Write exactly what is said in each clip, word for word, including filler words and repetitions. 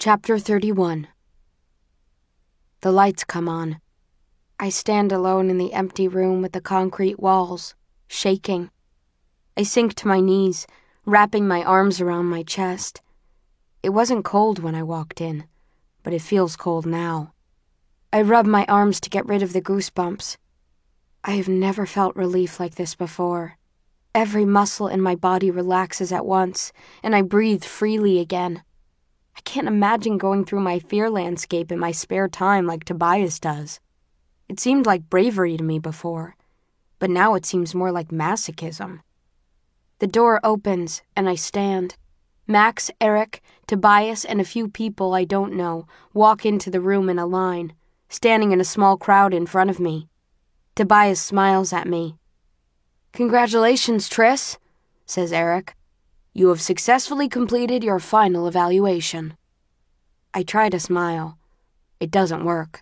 Chapter thirty-one. The lights come on. I stand alone in the empty room with the concrete walls, shaking. I sink to my knees, wrapping my arms around my chest. It wasn't cold when I walked in, but it feels cold now. I rub my arms to get rid of the goosebumps. I have never felt relief like this before. Every muscle in my body relaxes at once, and I breathe freely again. I can't imagine going through my fear landscape in my spare time like Tobias does. It seemed like bravery to me before, but now it seems more like masochism. The door opens, and I stand. Max, Eric, Tobias, and a few people I don't know walk into the room in a line, standing in a small crowd in front of me. Tobias smiles at me. "Congratulations, Triss," says Eric. "You have successfully completed your final evaluation." I try to smile. It doesn't work.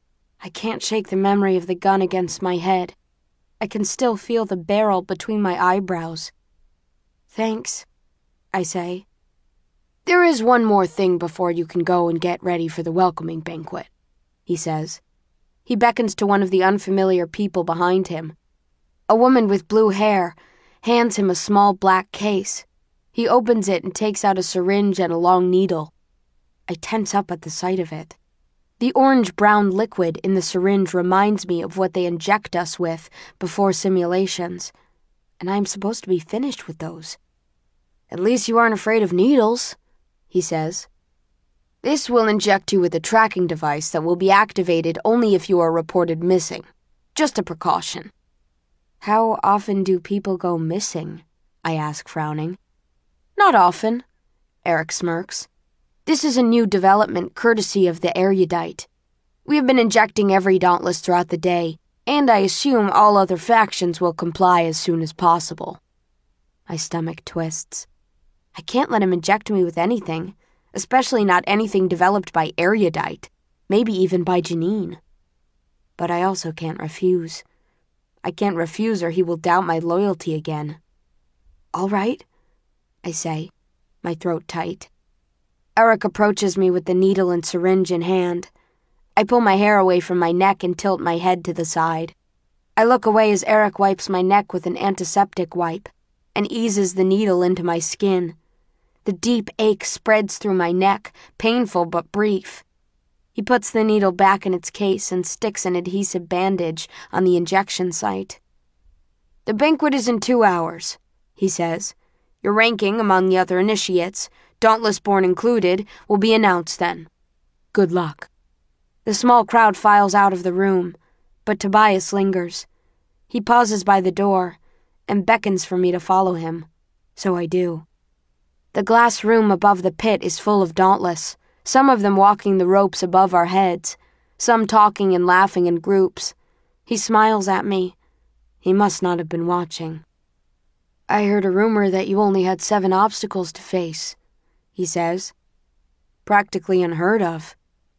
I can't shake the memory of the gun against my head. I can still feel the barrel between my eyebrows. "Thanks," I say. "There is one more thing before you can go and get ready for the welcoming banquet," he says. He beckons to one of the unfamiliar people behind him. A woman with blue hair hands him a small black case. He opens it and takes out a syringe and a long needle. I tense up at the sight of it. The orange-brown liquid in the syringe reminds me of what they inject us with before simulations, and I'm supposed to be finished with those. "At least you aren't afraid of needles," he says. "This will inject you with a tracking device that will be activated only if you are reported missing. Just a precaution." "How often do people go missing?" I ask, frowning. "Not often," Eric smirks. "This is a new development courtesy of the Erudite. We have been injecting every Dauntless throughout the day, and I assume all other factions will comply as soon as possible." My stomach twists. I can't let him inject me with anything, especially not anything developed by Erudite, maybe even by Janine. But I also can't refuse. I can't refuse or he will doubt my loyalty again. "All right," I say, my throat tight. Eric approaches me with the needle and syringe in hand. I pull my hair away from my neck and tilt my head to the side. I look away as Eric wipes my neck with an antiseptic wipe and eases the needle into my skin. The deep ache spreads through my neck, painful but brief. He puts the needle back in its case and sticks an adhesive bandage on the injection site. "The banquet is in two hours, he says. "Your ranking among the other initiates, Dauntless-born included, will be announced then. Good luck." The small crowd files out of the room, but Tobias lingers. He pauses by the door and beckons for me to follow him, so I do. The glass room above the pit is full of Dauntless, some of them walking the ropes above our heads, some talking and laughing in groups. He smiles at me. He must not have been watching. "I heard a rumor that you only had seven obstacles to face," he says. "Practically unheard of."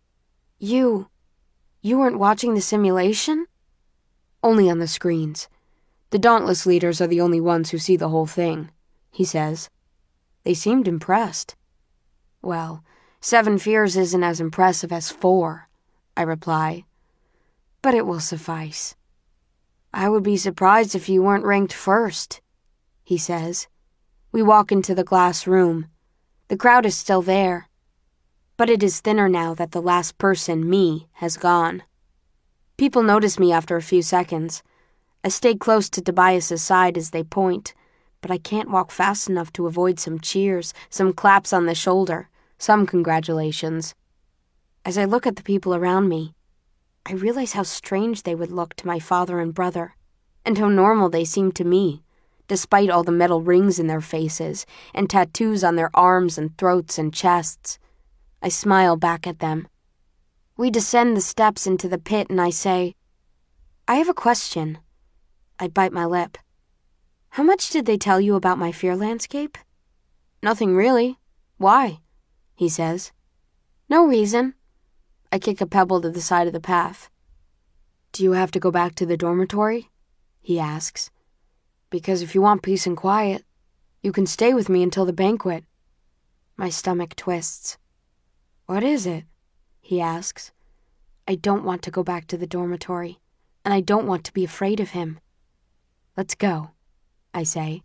You... you weren't watching the simulation?" "Only on the screens. The Dauntless leaders are the only ones who see the whole thing," he says. They seemed impressed. "Well, seven fears isn't as impressive as four," I reply. "But it will suffice." "I would be surprised if you weren't ranked first," he says. We walk into the glass room. The crowd is still there, but it is thinner now that the last person, me, has gone. People notice me after a few seconds. I stay close to Tobias's side as they point, but I can't walk fast enough to avoid some cheers, some claps on the shoulder, some congratulations. As I look at the people around me, I realize how strange they would look to my father and brother, and how normal they seem to me, despite all the metal rings in their faces and tattoos on their arms and throats and chests. I smile back at them. We descend the steps into the pit and I say, "I have a question." I bite my lip. "How much did they tell you about my fear landscape?" "Nothing really. Why?" he says. "No reason." I kick a pebble to the side of the path. "Do you have to go back to the dormitory?" he asks. "Because if you want peace and quiet, you can stay with me until the banquet." My stomach twists. What is it? He asks. I don't want to go back to the dormitory, and I don't want to be afraid of him. Let's go, I say.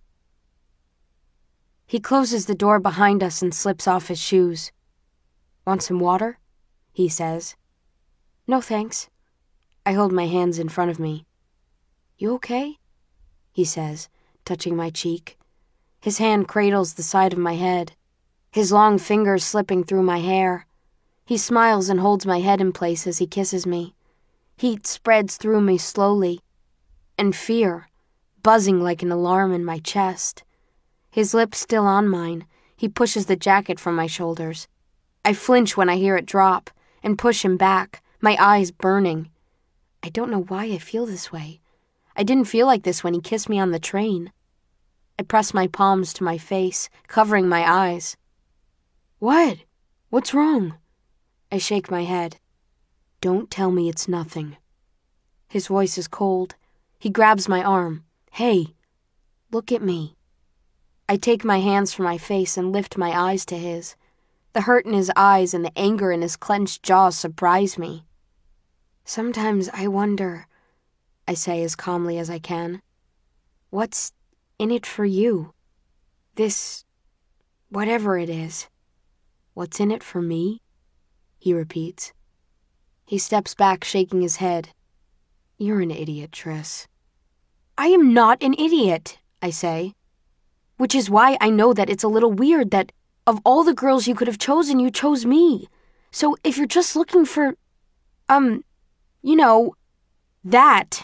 He closes the door behind us and slips off his shoes. Want some water? He says. No thanks. I hold my hands in front of me. You okay? He says, touching my cheek. His hand cradles the side of my head, his long fingers slipping through my hair. He smiles and holds my head in place as he kisses me. Heat spreads through me slowly, and fear, buzzing like an alarm in my chest. His lips still on mine, he pushes the jacket from my shoulders. I flinch when I hear it drop, and push him back, my eyes burning. I don't know why I feel this way. I didn't feel like this when he kissed me on the train. I press my palms to my face, covering my eyes. What? What's wrong? I shake my head. Don't tell me it's nothing. His voice is cold. He grabs my arm. Hey, look at me. I take my hands from my face and lift my eyes to his. The hurt in his eyes and the anger in his clenched jaw surprise me. Sometimes I wonder, I say as calmly as I can, what's in it for you? This, whatever it is. What's in it for me? He repeats. He steps back, shaking his head. You're an idiot, Triss. I am not an idiot, I say. Which is why I know that it's a little weird that of all the girls you could have chosen, you chose me. So if you're just looking for, um, you know, that.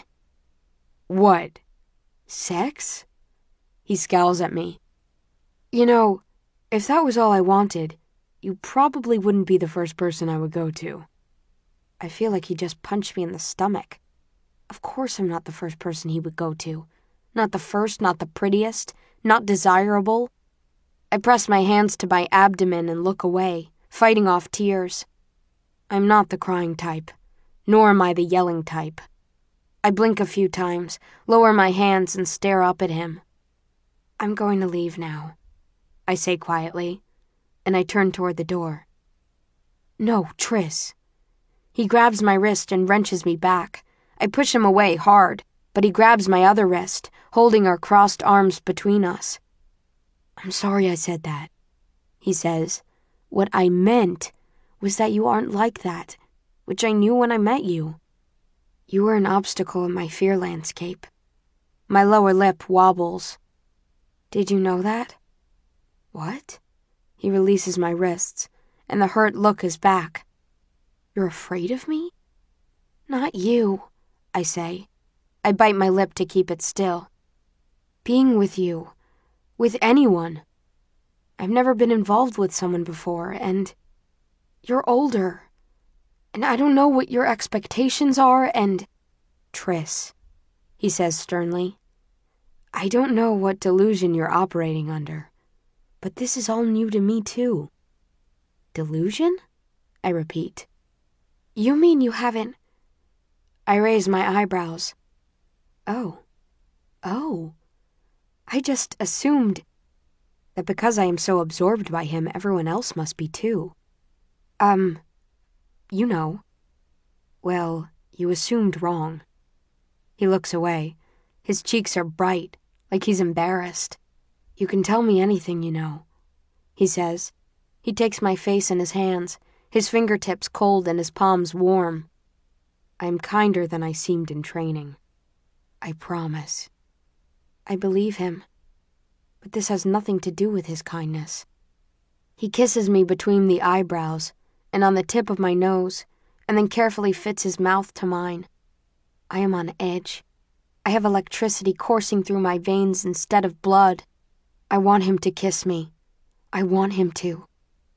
What? Sex? He scowls at me. You know, if that was all I wanted, you probably wouldn't be the first person I would go to. I feel like he just punched me in the stomach. Of course I'm not the first person he would go to. Not the first, not the prettiest, not desirable. I press my hands to my abdomen and look away, fighting off tears. I'm not the crying type, nor am I the yelling type. I blink a few times, lower my hands and stare up at him. I'm going to leave now, I say quietly, and I turn toward the door. No, Triss. He grabs my wrist and wrenches me back. I push him away hard, but he grabs my other wrist, holding our crossed arms between us. I'm sorry I said that, he says. What I meant was that you aren't like that, which I knew when I met you. You were an obstacle in my fear landscape. My lower lip wobbles. Did you know that? What? He releases my wrists, and the hurt look is back. You're afraid of me? Not you, I say. I bite my lip to keep it still. Being with you, with anyone. I've never been involved with someone before, and you're older. And I don't know what your expectations are, and... Triss, he says sternly. I don't know what delusion you're operating under, but this is all new to me too. Delusion? I repeat. You mean you haven't... I raise my eyebrows. Oh. Oh. I just assumed that because I am so absorbed by him, everyone else must be too. Um, you know. Well, you assumed wrong. He looks away. His cheeks are bright, like he's embarrassed. You can tell me anything you know, he says. He takes my face in his hands, his fingertips cold and his palms warm. I am kinder than I seemed in training. I promise. I believe him, but this has nothing to do with his kindness. He kisses me between the eyebrows and on the tip of my nose, and then carefully fits his mouth to mine. I am on edge. I have electricity coursing through my veins instead of blood. I want him to kiss me. I want him to.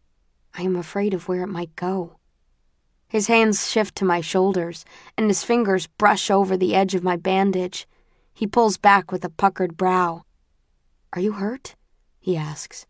I am afraid of where it might go. His hands shift to my shoulders, and his fingers brush over the edge of my bandage. He pulls back with a puckered brow. Are you hurt? He asks.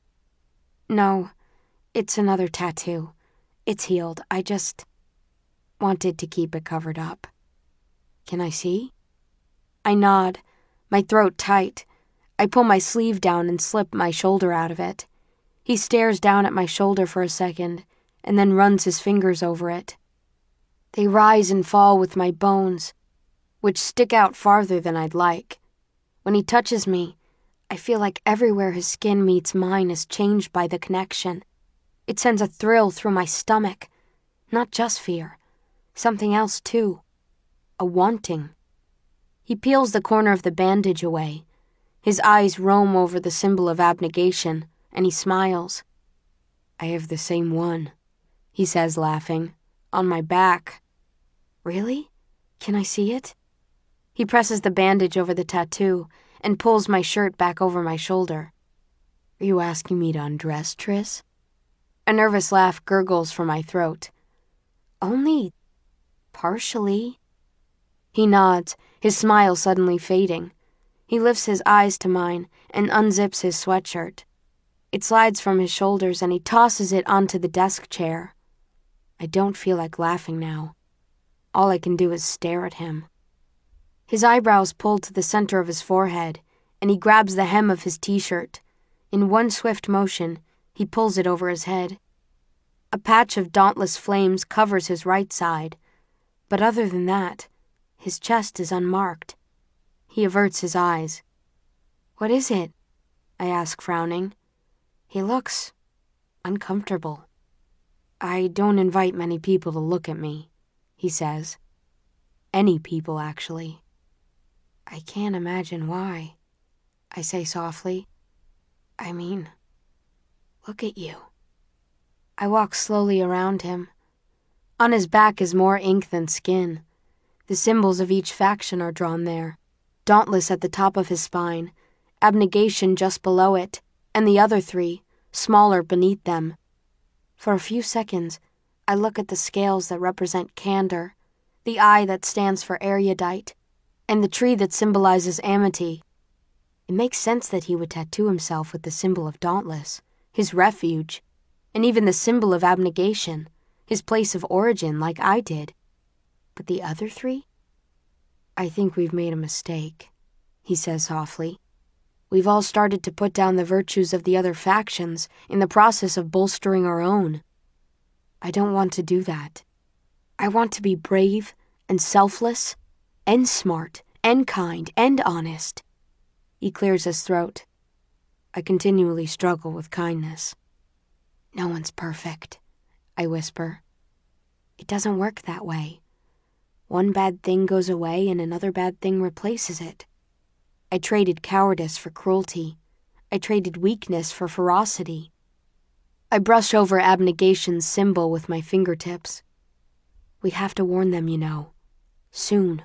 No, it's another tattoo. It's healed. I just wanted to keep it covered up. Can I see? I nod, my throat tight. I pull my sleeve down and slip my shoulder out of it. He stares down at my shoulder for a second, and then runs his fingers over it. They rise and fall with my bones, which stick out farther than I'd like. When he touches me, I feel like everywhere his skin meets mine is changed by the connection. It sends a thrill through my stomach. Not just fear. Something else, too. A wanting. He peels the corner of the bandage away. His eyes roam over the symbol of abnegation, and he smiles. I have the same one, he says, laughing. On my back. Really? Can I see it? He presses the bandage over the tattoo and pulls my shirt back over my shoulder. Are you asking me to undress, Tris? A nervous laugh gurgles from my throat. Only partially. He nods, his smile suddenly fading. He lifts his eyes to mine and unzips his sweatshirt. It slides from his shoulders and he tosses it onto the desk chair. I don't feel like laughing now. All I can do is stare at him. His eyebrows pull to the center of his forehead, and he grabs the hem of his t-shirt. In one swift motion, he pulls it over his head. A patch of dauntless flames covers his right side, but other than that, his chest is unmarked. He averts his eyes. What is it? I ask, frowning. He looks uncomfortable. I don't invite many people to look at me, he says. Any people, actually. I can't imagine why, I say softly. I mean, look at you. I walk slowly around him. On his back is more ink than skin. The symbols of each faction are drawn there. Dauntless at the top of his spine, abnegation just below it, and the other three, smaller beneath them. For a few seconds, I look at the scales that represent candor, the eye that stands for erudite, and the tree that symbolizes amity. It makes sense that he would tattoo himself with the symbol of Dauntless, his refuge, and even the symbol of abnegation, his place of origin, like I did. But the other three? I think we've made a mistake, he says softly. We've all started to put down the virtues of the other factions in the process of bolstering our own. I don't want to do that. I want to be brave and selfless and smart and kind and honest. He clears his throat. I continually struggle with kindness. No one's perfect, I whisper. It doesn't work that way. One bad thing goes away and another bad thing replaces it. I traded cowardice for cruelty. I traded weakness for ferocity. I brush over abnegation's symbol with my fingertips. We have to warn them, you know. Soon.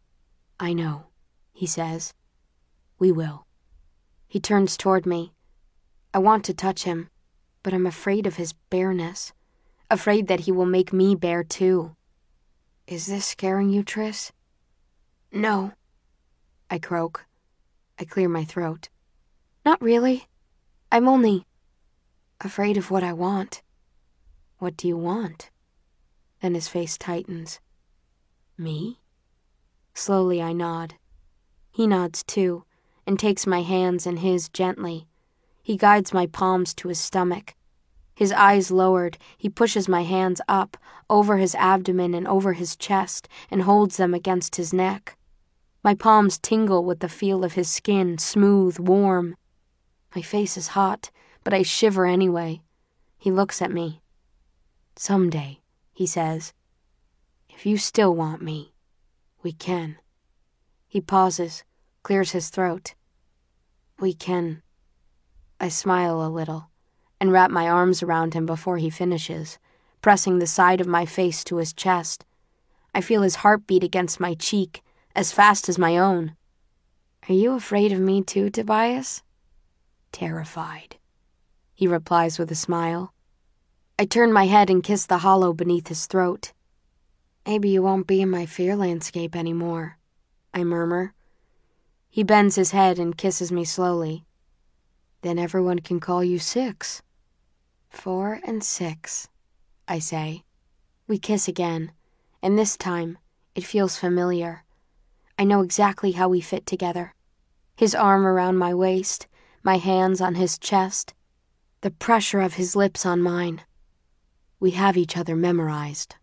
I know, he says. We will. He turns toward me. I want to touch him, but I'm afraid of his bareness, afraid that he will make me bare too. Is this scaring you, Tris? No, I croak. I clear my throat. Not really. I'm only afraid of what I want. What do you want? Then his face tightens. Me? Slowly I nod. He nods too, and takes my hands in his gently. He guides my palms to his stomach. His eyes lowered, he pushes my hands up, over his abdomen and over his chest, and holds them against his neck. My palms tingle with the feel of his skin, smooth, warm. My face is hot, but I shiver anyway. He looks at me. Someday, he says, if you still want me, we can. He pauses, clears his throat. We can. I smile a little and wrap my arms around him before he finishes, pressing the side of my face to his chest. I feel his heartbeat against my cheek, as fast as my own. Are you afraid of me too, Tobias? Terrified, he replies with a smile. I turn my head and kiss the hollow beneath his throat. Maybe you won't be in my fear landscape anymore, I murmur. He bends his head and kisses me slowly. Then everyone can call you Six. Four and six, I say. We kiss again, and this time it feels familiar. I know exactly how we fit together. His arm around my waist, my hands on his chest, the pressure of his lips on mine. We have each other memorized.